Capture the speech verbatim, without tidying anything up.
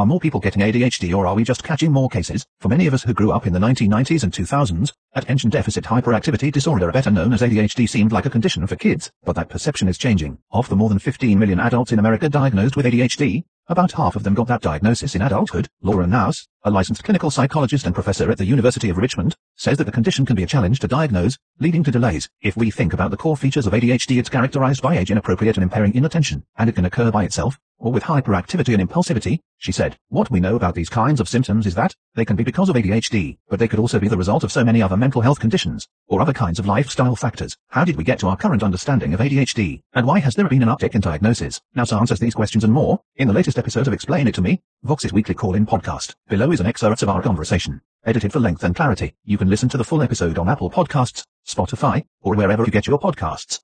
Are more people getting A D H D, or are we just catching more cases? For many of us who grew up in the nineteen nineties and two thousands, attention deficit hyperactivity disorder, better known as A D H D, seemed like a condition for kids, but that perception is changing. Of the more than fifteen million adults in America diagnosed with A D H D, about half of them got that diagnosis in adulthood. Laura Naus, a licensed clinical psychologist and professor at the University of Richmond, says that the condition can be a challenge to diagnose, leading to delays. If we think about the core features of A D H D, it's characterized by age inappropriate and impairing inattention, and it can occur by itself, or with hyperactivity and impulsivity, she said. What we know about these kinds of symptoms is that they can be because of A D H D, but they could also be the result of so many other mental health conditions, or other kinds of lifestyle factors. How did we get to our current understanding of A D H D, and why has there been an uptick in diagnosis? Naus answers these questions and more in the latest episode of Explain It to Me, Vox's weekly call-in podcast. Below is an excerpt of our conversation, edited for length and clarity. You can listen to the full episode on Apple Podcasts, Spotify, or wherever you get your podcasts.